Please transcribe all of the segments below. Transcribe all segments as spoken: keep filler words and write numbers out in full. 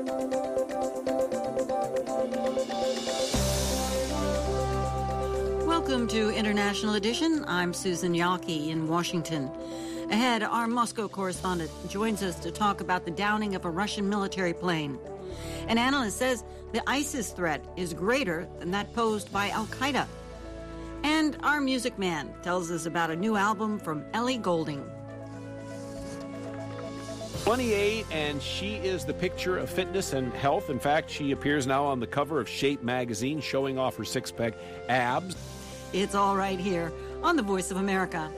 Welcome to International Edition. I'm Susan Yawkey in Washington. Ahead, our Moscow correspondent joins us to talk about the downing of a Russian military plane. An analyst says the ISIS threat is greater than that posed by al-Qaeda. And our music man tells us about a new album from Ellie Goulding. twenty-eight, and she is the picture of fitness and health. In fact, she appears now on the cover of Shape magazine, showing off her six-pack abs. It's all right here on the Voice of America.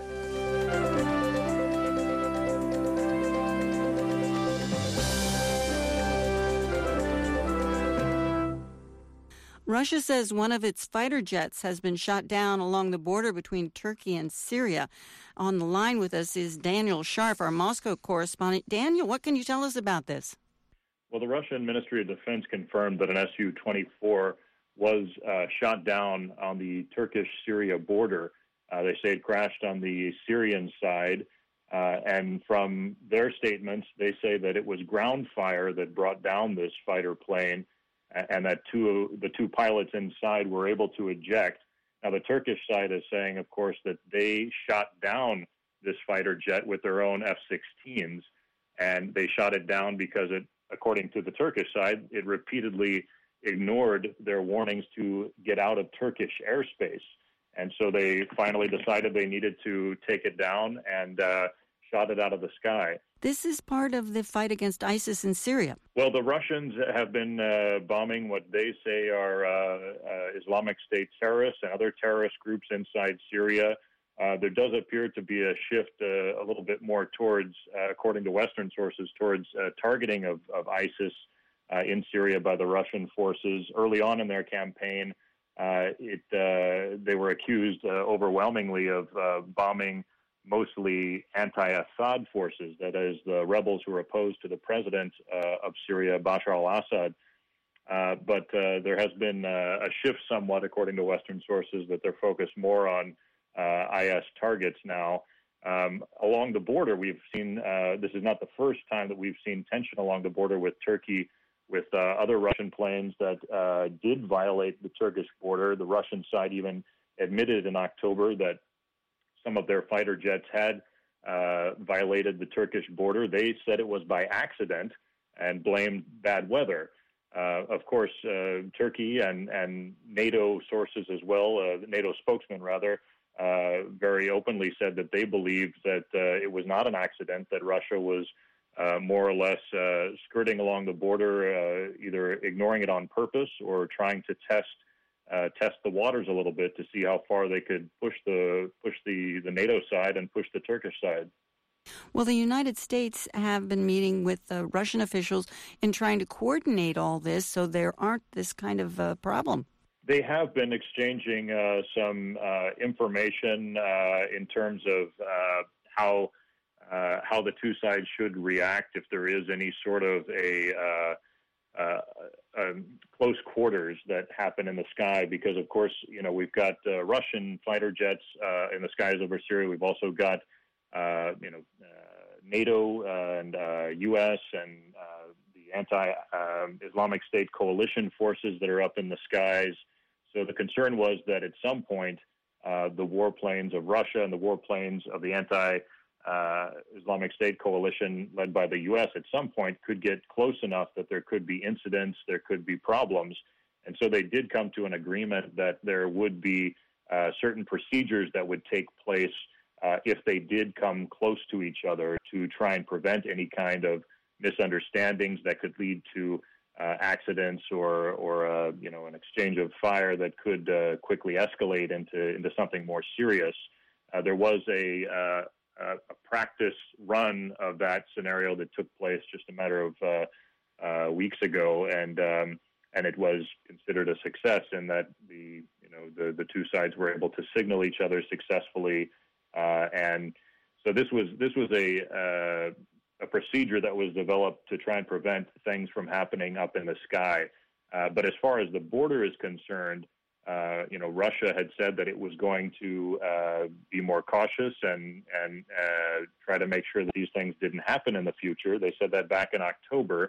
Russia says one of its fighter jets has been shot down along the border between Turkey and Syria. On the line with us is Daniel Scharf, our Moscow correspondent. Daniel, what can you tell us about this? Well, the Russian Ministry of Defense confirmed that an S U twenty-four was uh, shot down on the Turkish-Syria border. Uh, they say it crashed on the Syrian side. Uh, and from their statements, they say that it was ground fire that brought down this fighter plane, and that two the two pilots inside were able to eject. Now, the Turkish side is saying, of course, that they shot down this fighter jet with their own F sixteens, and they shot it down because, it, according to the Turkish side, it repeatedly ignored their warnings to get out of Turkish airspace. And so they finally decided they needed to take it down and uh, shot it out of the sky. This is part of the fight against ISIS in Syria. Well, the Russians have been uh, bombing what they say are uh, uh, Islamic State terrorists and other terrorist groups inside Syria. Uh, there does appear to be a shift uh, a little bit more towards, uh, according to Western sources, towards uh, targeting of, of ISIS uh, in Syria by the Russian forces. Early on in their campaign, uh, it uh, they were accused uh, overwhelmingly of uh, bombing mostly anti-Assad forces, that is, the rebels who are opposed to the president uh, of Syria, Bashar al-Assad. Uh, but uh, there has been uh, a shift somewhat, according to Western sources, that they're focused more on uh, I S targets now. Um, along the border, we've seen, uh, this is not the first time that we've seen tension along the border with Turkey, with uh, other Russian planes that uh, did violate the Turkish border. The Russian side even admitted in October that some of their fighter jets had uh, violated the Turkish border. They said it was by accident and blamed bad weather. Uh, of course, uh, Turkey and, and NATO sources as well, uh, NATO spokesman rather, uh, very openly said that they believed that uh, it was not an accident, that Russia was uh, more or less uh, skirting along the border, uh, either ignoring it on purpose or trying to test Uh, test the waters a little bit to see how far they could push the push the, the NATO side and push the Turkish side. Well, the United States have been meeting with uh, Russian officials in trying to coordinate all this so there aren't this kind of uh, problem. They have been exchanging uh, some uh, information uh, in terms of uh, how uh, how the two sides should react if there is any sort of a uh, Uh, um, close quarters that happen in the sky, because, of course, you know, we've got uh, Russian fighter jets uh, in the skies over Syria. We've also got, uh, you know, uh, NATO and uh, U S and uh, the anti-Islamic um, State coalition forces that are up in the skies. So the concern was that at some point, uh, the warplanes of Russia and the warplanes of the anti- Uh, Islamic State coalition led by the U S at some point could get close enough that there could be incidents, there could be problems. And so they did come to an agreement that there would be uh, certain procedures that would take place uh, if they did come close to each other to try and prevent any kind of misunderstandings that could lead to uh, accidents or, or uh, you know, an exchange of fire that could uh, quickly escalate into, into something more serious. Uh, there was a uh, a practice run of that scenario that took place just a matter of uh, uh, weeks ago, and um, and it was considered a success in that the you know the, the two sides were able to signal each other successfully, uh, and so this was this was a uh, a procedure that was developed to try and prevent things from happening up in the sky. Uh, but as far as the border is concerned, Uh, you know, Russia had said that it was going to uh, be more cautious and and uh, try to make sure that these things didn't happen in the future. They said that back in October,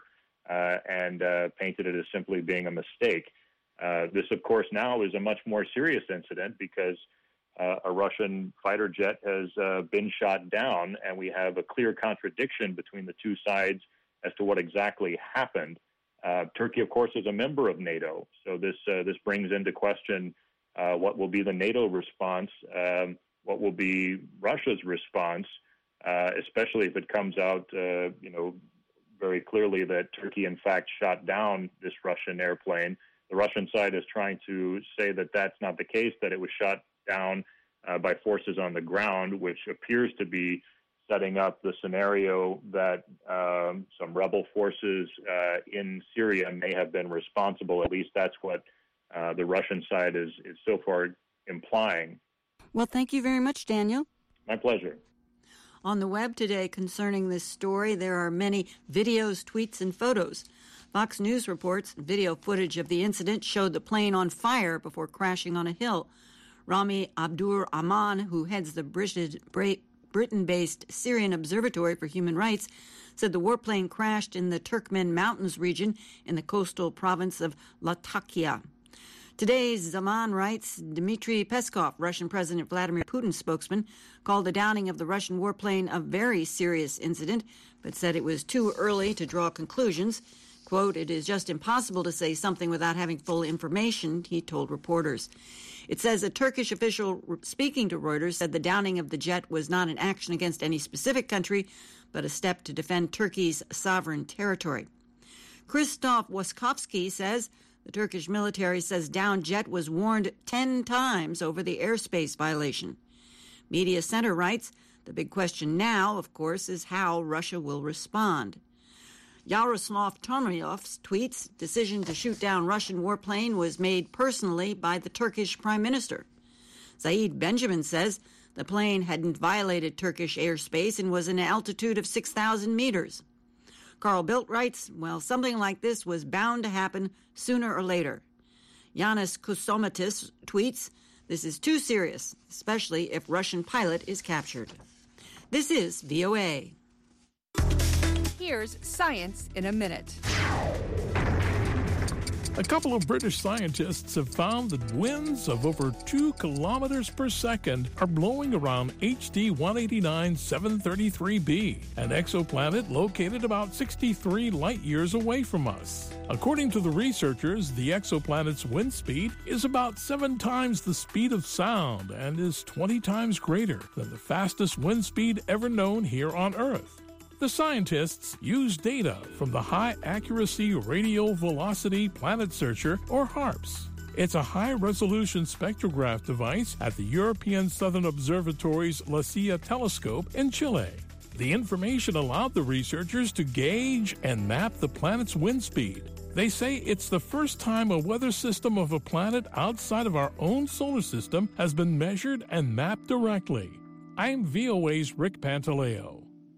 uh, and uh, painted it as simply being a mistake. Uh, this, of course, now is a much more serious incident because uh, a Russian fighter jet has uh, been shot down, and we have a clear contradiction between the two sides as to what exactly happened. Uh, Turkey, of course, is a member of NATO, so this uh, this brings into question uh, what will be the NATO response, um, what will be Russia's response, uh, especially if it comes out, uh, you know, very clearly that Turkey, in fact, shot down this Russian airplane. The Russian side is trying to say that that's not the case, that it was shot down uh, by forces on the ground, which appears to be setting up the scenario that um, some rebel forces uh, in Syria may have been responsible. At least that's what uh, the Russian side is, is so far implying. Well, thank you very much, Daniel. My pleasure. On the web today concerning this story, there are many videos, tweets, and photos. Fox News reports video footage of the incident showed the plane on fire before crashing on a hill. Rami Abdur Rahman, who heads the British, Britain-based Syrian Observatory for Human Rights, said the warplane crashed in the Turkmen Mountains region in the coastal province of Latakia. Today's Zaman writes Dmitry Peskov, Russian President Vladimir Putin's spokesman, called the downing of the Russian warplane a very serious incident, but said it was too early to draw conclusions. Quote, "It is just impossible to say something without having full information," he told reporters. It says a Turkish official speaking to Reuters said the downing of the jet was not an action against any specific country, but a step to defend Turkey's sovereign territory. Christoph Waskowski says the Turkish military says downed jet was warned ten times over the airspace violation. Media Center writes, the big question now, of course, is how Russia will respond. Yaroslav Tomyov tweets, decision to shoot down Russian warplane was made personally by the Turkish Prime Minister. Saeed Benjamin says the plane hadn't violated Turkish airspace and was in an altitude of six thousand meters. Carl Bildt writes, well, something like this was bound to happen sooner or later. Yanis Kusomatis tweets, this is too serious, especially if Russian pilot is captured. This is V O A. Here's Science in a Minute. A couple of British scientists have found that winds of over two kilometers per second are blowing around H D one eighty-nine seven thirty-three b, an exoplanet located about sixty-three light-years away from us. According to the researchers, the exoplanet's wind speed is about seven times the speed of sound and is twenty times greater than the fastest wind speed ever known here on Earth. The scientists use data from the High Accuracy Radio Velocity Planet Searcher, or HARPS. It's a high-resolution spectrograph device at the European Southern Observatory's La Silla telescope in Chile. The information allowed the researchers to gauge and map the planet's wind speed. They say it's the first time a weather system of a planet outside of our own solar system has been measured and mapped directly. I'm V O A's Rick Pantaleo.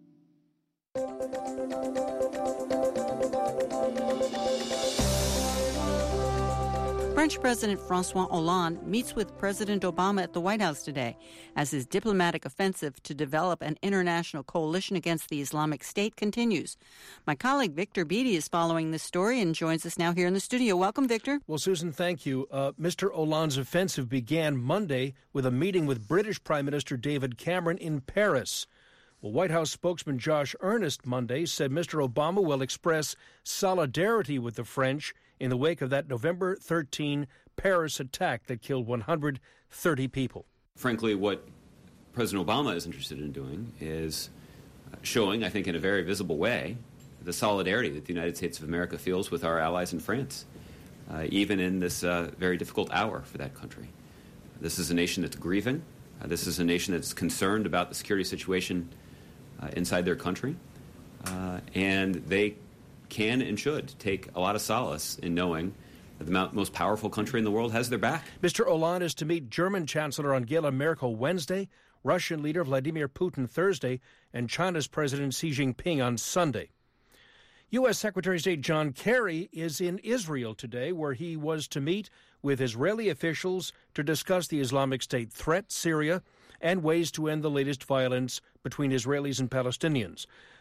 French President François Hollande meets with President Obama at the White House today as his diplomatic offensive to develop an international coalition against the Islamic State continues. My colleague Victor Beattie is following this story and joins us now here in the studio. Welcome, Victor. Well, Susan, thank you. Uh, Mister Hollande's offensive began Monday with a meeting with British Prime Minister David Cameron in Paris. Well, White House spokesman Josh Earnest Monday said Mister Obama will express solidarity with the French in the wake of that November thirteenth Paris attack that killed one hundred thirty people. Frankly, what President Obama is interested in doing is showing, I think in a very visible way, the solidarity that the United States of America feels with our allies in France, uh, even in this uh, very difficult hour for that country. This is a nation that's grieving. Uh, this is a nation that's concerned about the security situation uh, inside their country. Uh, and they can and should take a lot of solace in knowing that the most powerful country in the world has their back. Mister Hollande is to meet German Chancellor Angela Merkel Wednesday, Russian leader Vladimir Putin Thursday, and China's President Xi Jinping on Sunday. U S. Secretary of State John Kerry is in Israel today, where he was to meet with Israeli officials to discuss the Islamic State threat, Syria, and ways to end the latest violence between Israelis and Palestinians.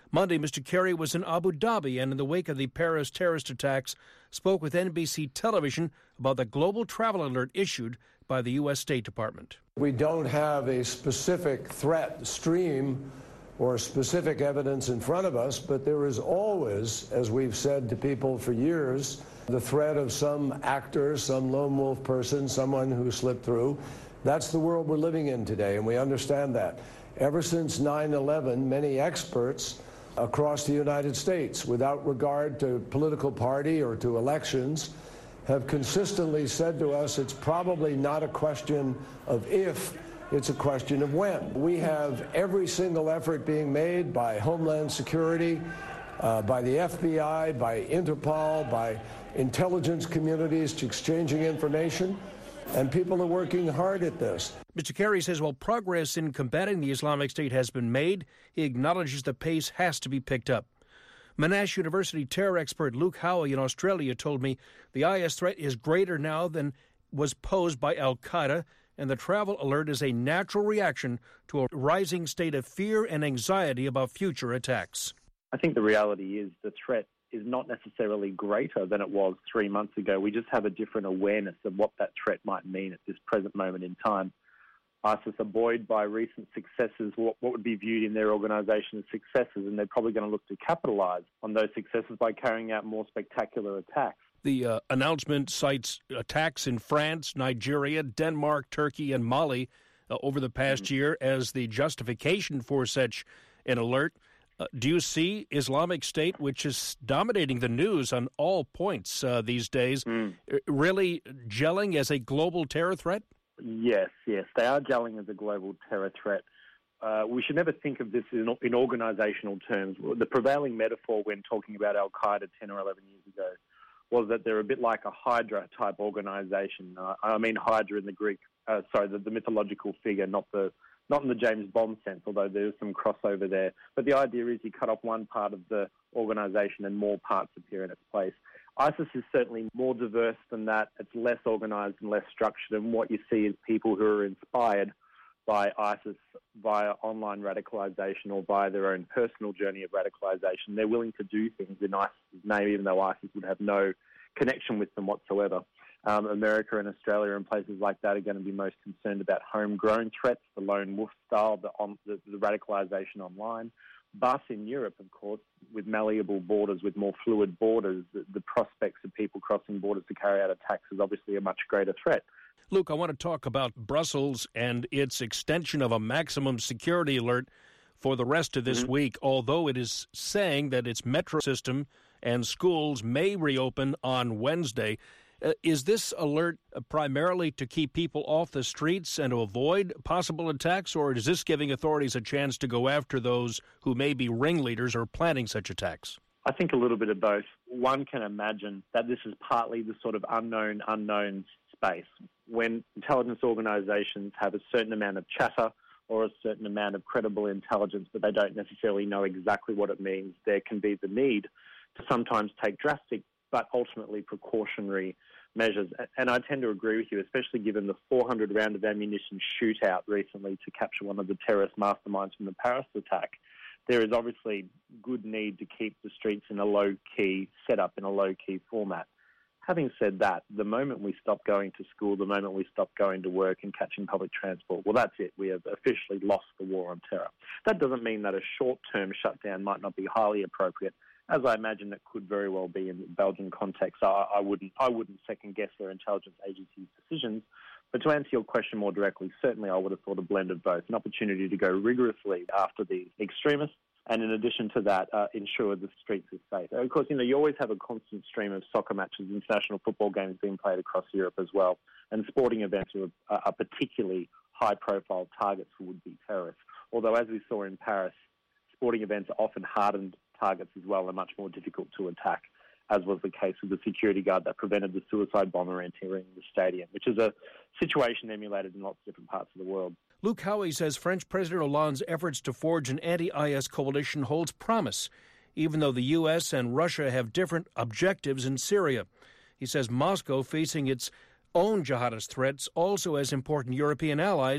Monday, Mister Kerry was in Abu Dhabi and in the wake of the Paris terrorist attacks spoke with N B C television about the global travel alert issued by the U S State Department. We don't have a specific threat stream or specific evidence in front of us, but there is always, as we've said to people for years, the threat of some actor, some lone wolf person, someone who slipped through. That's the world we're living in today, and we understand that. Ever since nine eleven, many experts across the United States, without regard to political party or to elections, have consistently said to us it's probably not a question of if, it's a question of when. We have every single effort being made by Homeland Security, uh, by the F B I, by Interpol, by intelligence communities to exchanging information, and people are working hard at this. Mister Kerry says while progress in combating the Islamic State has been made, he acknowledges the pace has to be picked up. Monash University terror expert Luke Howey in Australia told me the I S threat is greater now than was posed by al-Qaeda, and the travel alert is a natural reaction to a rising state of fear and anxiety about future attacks. I think the reality is the threat is not necessarily greater than it was three months ago. We just have a different awareness of what that threat might mean at this present moment in time. ISIS are buoyed by recent successes, what, what would be viewed in their organisation as successes, and they're probably going to look to capitalise on those successes by carrying out more spectacular attacks. The uh, announcement cites attacks in France, Nigeria, Denmark, Turkey, and Mali uh, over the past mm-hmm. year as the justification for such an alert. Uh, do you see Islamic State, which is dominating the news on all points uh, these days, mm. really gelling as a global terror threat? Yes, yes. They are gelling as a global terror threat. Uh, we should never think of this in, in organisational terms. The prevailing metaphor when talking about al-Qaeda ten or eleven years ago was that they're a bit like a Hydra-type organisation. Uh, I mean Hydra in the Greek, uh, sorry, the, the mythological figure, not the not in the James Bond sense, although there's some crossover there. But the idea is you cut off one part of the organisation and more parts appear in its place. ISIS is certainly more diverse than that. It's less organised and less structured, and what you see is people who are inspired by ISIS via online radicalisation or via their own personal journey of radicalisation. They're willing to do things in ISIS's name, even though ISIS would have no connection with them whatsoever. Um, America and Australia and places like that are going to be most concerned about homegrown threats, the lone wolf style, the, on, the, the radicalisation online. But in Europe, of course, with malleable borders, with more fluid borders, the, the prospects of people crossing borders to carry out attacks is obviously a much greater threat. Luke, I want to talk about Brussels and its extension of a maximum security alert for the rest of this mm-hmm. week, although it is saying that its metro system and schools may reopen on Wednesday. Uh, is this alert primarily to keep people off the streets and to avoid possible attacks, or is this giving authorities a chance to go after those who may be ringleaders or planning such attacks? I think a little bit of both. One can imagine that this is partly the sort of unknown unknowns space. When intelligence organisations have a certain amount of chatter or a certain amount of credible intelligence, but they don't necessarily know exactly what it means, there can be the need to sometimes take drastic but ultimately precautionary measures. And I tend to agree with you, especially given the four hundred round of ammunition shootout recently to capture one of the terrorist masterminds from the Paris attack. There is obviously good need to keep the streets in a low-key setup, in a low-key format. Having said that, the moment we stop going to school, the moment we stop going to work and catching public transport, well, that's it. We have officially lost the war on terror. That doesn't mean that a short-term shutdown might not be highly appropriate, as I imagine it could very well be in the Belgian context. I, I wouldn't I wouldn't second-guess their intelligence agency's decisions. But to answer your question more directly, certainly I would have thought a blend of both, an opportunity to go rigorously after the extremists, and in addition to that, uh, ensure the streets are safe. Of course, you know, you always have a constant stream of soccer matches, international football games being played across Europe as well, and sporting events are, are particularly high-profile targets for would-be terrorists. Although, as we saw in Paris, sporting events are often hardened targets as well and much more difficult to attack, as was the case with the security guard that prevented the suicide bomber entering the stadium, which is a situation emulated in lots of different parts of the world. Luke Howey says French President Hollande's efforts to forge an anti-I S coalition holds promise, even though the U S and Russia have different objectives in Syria. He says Moscow, facing its own jihadist threats, also has important European allies,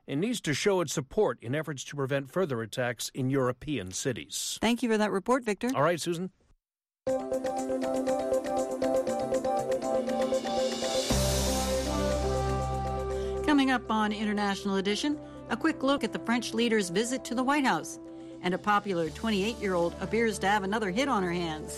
and needs to show its support in efforts to prevent further attacks in European cities. Thank you for that report, Victor. All right, Susan. Coming up on International Edition, a quick look at the French leader's visit to the White House. And a popular twenty-eight-year-old appears to have another hit on her hands.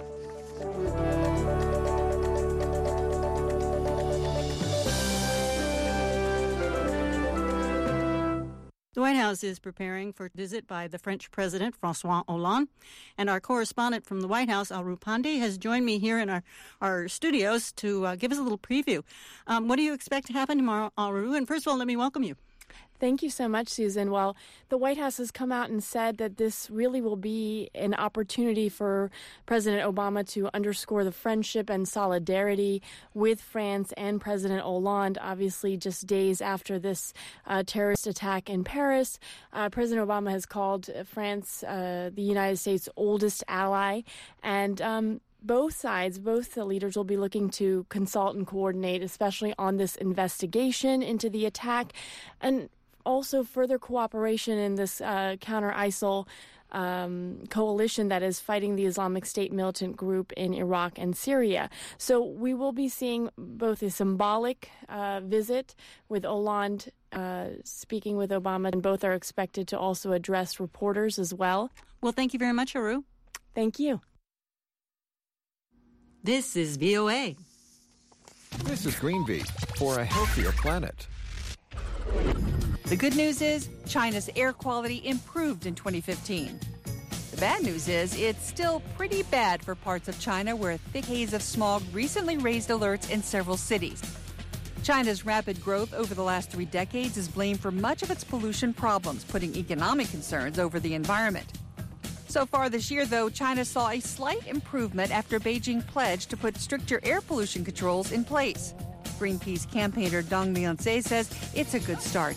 The White House is preparing for a visit by the French President, François Hollande. And our correspondent from the White House, Aru Pandey, has joined me here in our, our studios to uh, give us a little preview. Um, what do you expect to happen tomorrow, Aru? And first of all, let me welcome you. Thank you so much, Susan. Well, the White House has come out and said that this really will be an opportunity for President Obama to underscore the friendship and solidarity with France and President Hollande. Obviously, just days after this uh, terrorist attack in Paris, uh, President Obama has called France uh, the United States' oldest ally. And um, both sides, both the leaders will be looking to consult and coordinate, especially on this investigation into the attack, and also further cooperation in this uh, counter-ISIL um, coalition that is fighting the Islamic State militant group in Iraq and Syria. So we will be seeing both a symbolic uh, visit with Hollande uh, speaking with Obama, and both are expected to also address reporters as well. Well, thank you very much, Aru. Thank you. This is V O A. This is Greenbeat for a healthier planet. The good news is China's air quality improved in twenty fifteen. The bad news is it's still pretty bad for parts of China where a thick haze of smog recently raised alerts in several cities. China's rapid growth over the last three decades is blamed for much of its pollution problems, putting economic concerns over the environment. So far this year, though, China saw a slight improvement after Beijing pledged to put stricter air pollution controls in place. Greenpeace campaigner Dong Lianze says it's a good start.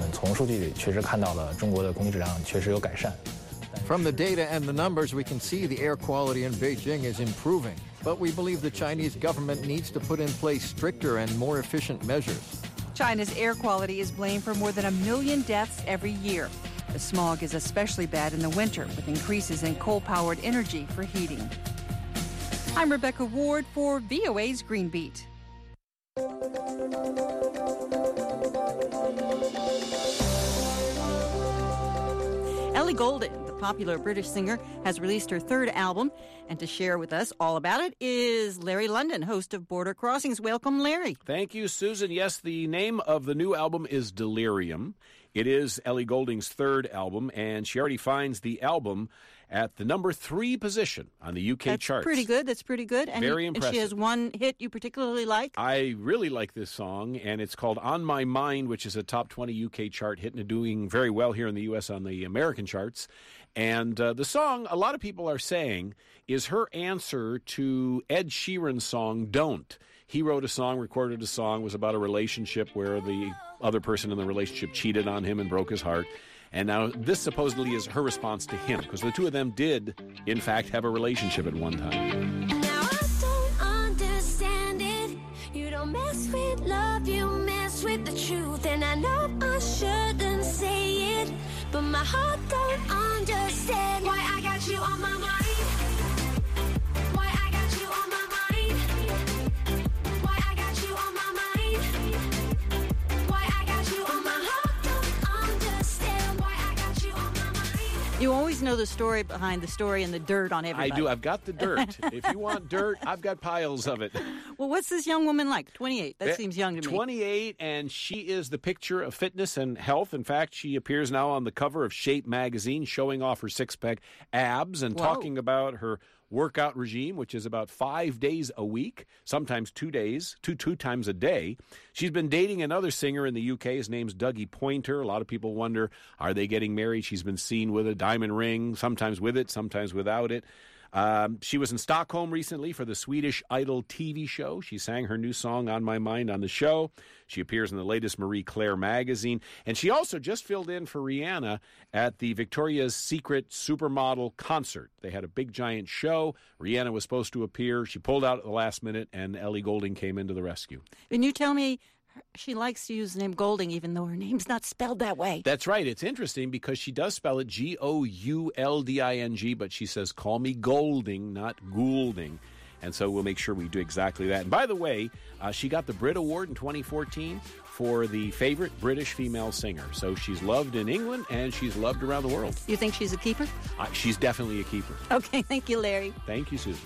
From the data and the numbers, we can see the air quality in Beijing is improving. But we believe the Chinese government needs to put in place stricter and more efficient measures. China's air quality is blamed for more than a million deaths every year. The smog is especially bad in the winter, with increases in coal-powered energy for heating. I'm Rebecca Ward for V O A's Green Beat. Ellie Goulding, the popular British singer, has released her third album, and to share with us all about it is Larry London, host of Border Crossings. Welcome, Larry. Thank you, Susan. Yes, the name of the new album is Delirium. It is Ellie Goulding's third album, and she already finds the album at the number three position on the U K That's charts. pretty good. That's pretty good. And Very you, impressive. And she has one hit you particularly like? I really like this song, and it's called On My Mind, which is a top twenty U K chart hit and doing very well here in the U S on the American charts. And uh, the song, a lot of people are saying, is her answer to Ed Sheeran's song, Don't. He wrote a song, recorded a song, was about a relationship where the other person in the relationship cheated on him and broke his heart. And now this supposedly is her response to him, because the two of them did, in fact, have a relationship at one time. Now I don't understand it. You don't mess with love, you mess with the truth. And I know I shouldn't say it, but my heart don't understand why I got you on my mind. Why I got you on my mind. Why I got you on my mind. Why I got you on my heart don't understand why I got you on my mind. You always know the story behind the story and the dirt on everybody. I do. I've got the dirt. If you want dirt, I've got piles of it. Well, what's this young woman like? twenty-eight. That Eh, seems young to me. twenty-eight, and she is the picture of fitness and health. In fact, she appears now on the cover of Shape magazine, showing off her six-pack abs and Whoa. talking about her workout regime, which is about five days a week, sometimes two days, two two times a day. She's been dating another singer in the U K. His name's Dougie Pointer. A lot of people wonder, are they getting married? She's been seen with a diamond ring, sometimes with it, sometimes without it. Um, she was in Stockholm recently for the Swedish Idol T V show. She sang her new song, On My Mind, on the show. She appears in the latest Marie Claire magazine. And she also just filled in for Rihanna at the Victoria's Secret Supermodel concert. They had a big, giant show. Rihanna was supposed to appear. She pulled out at the last minute, and Ellie Goulding came into the rescue. Can you tell me she likes to use the name Golding, even though her name's not spelled that way. That's right. It's interesting because she does spell it G O U L D I N G, but she says, call me Golding, not Goulding. And so we'll make sure we do exactly that. And by the way, uh, she got the Brit Award in twenty fourteen for the favorite British female singer. So she's loved in England and she's loved around the world. You think she's a keeper? Uh, she's definitely a keeper. Okay, thank you, Larry. Thank you, Susan.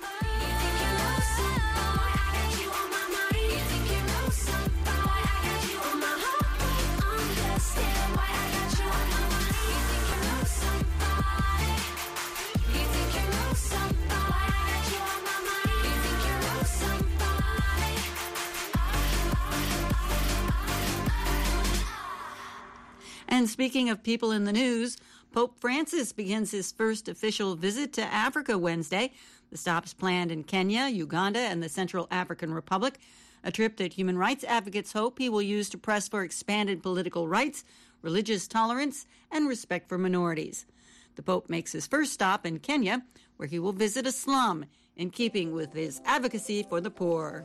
And speaking of people in the news, Pope Francis begins his first official visit to Africa Wednesday. The stop's planned in Kenya, Uganda, and the Central African Republic, a trip that human rights advocates hope he will use to press for expanded political rights, religious tolerance, and respect for minorities. The Pope makes his first stop in Kenya, where he will visit a slum, in keeping with his advocacy for the poor.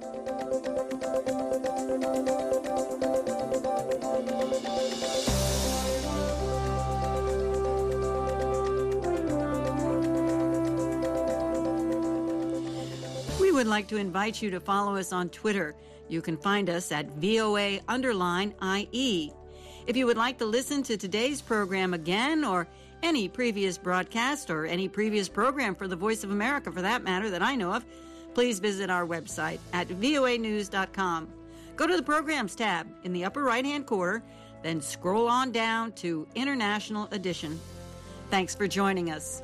We would like to invite you to follow us on Twitter. You can find us at V O A underline I E. If you would like to listen to today's program again, or any previous broadcast, or any previous program for the Voice of America, for that matter, that I know of, please visit our website at V O A news dot com. Go to the Programs tab in the upper right-hand corner, then scroll on down to International Edition. Thanks for joining us.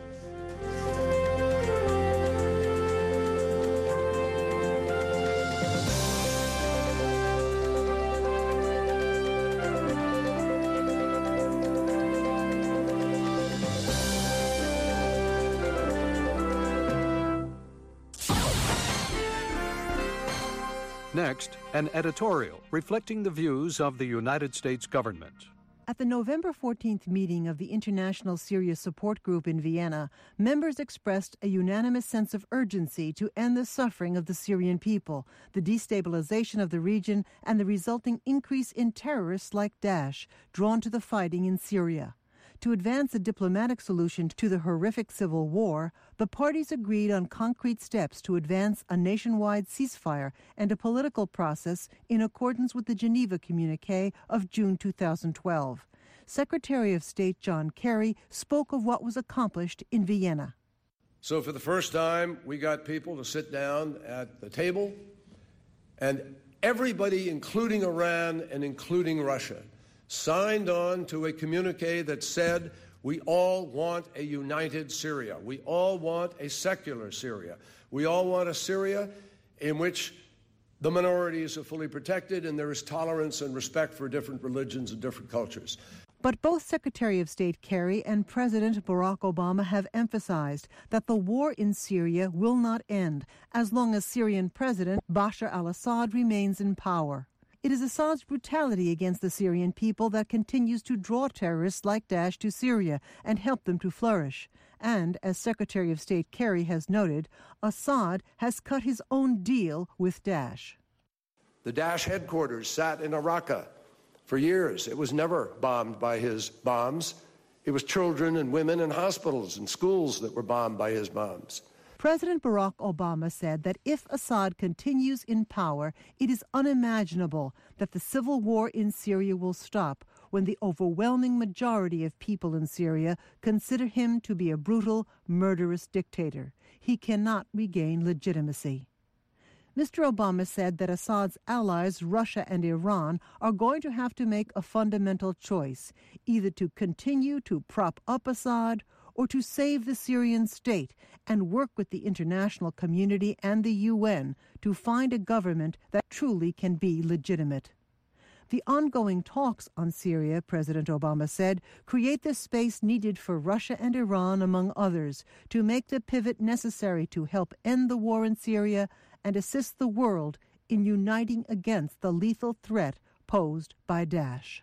Next, an editorial reflecting the views of the United States government. At the November fourteenth meeting of the International Syria Support Group in Vienna, members expressed a unanimous sense of urgency to end the suffering of the Syrian people, the destabilization of the region, and the resulting increase in terrorists like Daesh, drawn to the fighting in Syria. To advance a diplomatic solution to the horrific civil war, the parties agreed on concrete steps to advance a nationwide ceasefire and a political process in accordance with the Geneva Communiqué of June two thousand twelve. Secretary of State John Kerry spoke of what was accomplished in Vienna. So for the first time, we got people to sit down at the table, and everybody, including Iran and including Russia, signed on to a communique that said, we all want a united Syria. We all want a secular Syria. We all want a Syria in which the minorities are fully protected and there is tolerance and respect for different religions and different cultures. But both Secretary of State Kerry and President Barack Obama have emphasized that the war in Syria will not end as long as Syrian President Bashar al-Assad remains in power. It is Assad's brutality against the Syrian people that continues to draw terrorists like Daesh to Syria and help them to flourish. And, as Secretary of State Kerry has noted, Assad has cut his own deal with Daesh. The Daesh headquarters sat in Raqqa for years. It was never bombed by his bombs. It was children and women and hospitals and schools that were bombed by his bombs. President Barack Obama said that if Assad continues in power, it is unimaginable that the civil war in Syria will stop when the overwhelming majority of people in Syria consider him to be a brutal, murderous dictator. He cannot regain legitimacy. Mister Obama said that Assad's allies, Russia and Iran, are going to have to make a fundamental choice, either to continue to prop up Assad or to save the Syrian state and work with the international community and the U N to find a government that truly can be legitimate. The ongoing talks on Syria, President Obama said, create the space needed for Russia and Iran, among others, to make the pivot necessary to help end the war in Syria and assist the world in uniting against the lethal threat posed by Daesh.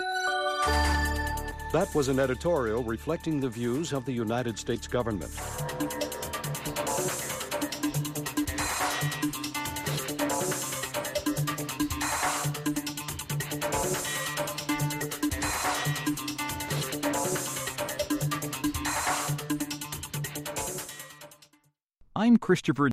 That was an editorial reflecting the views of the United States government. I'm Christopher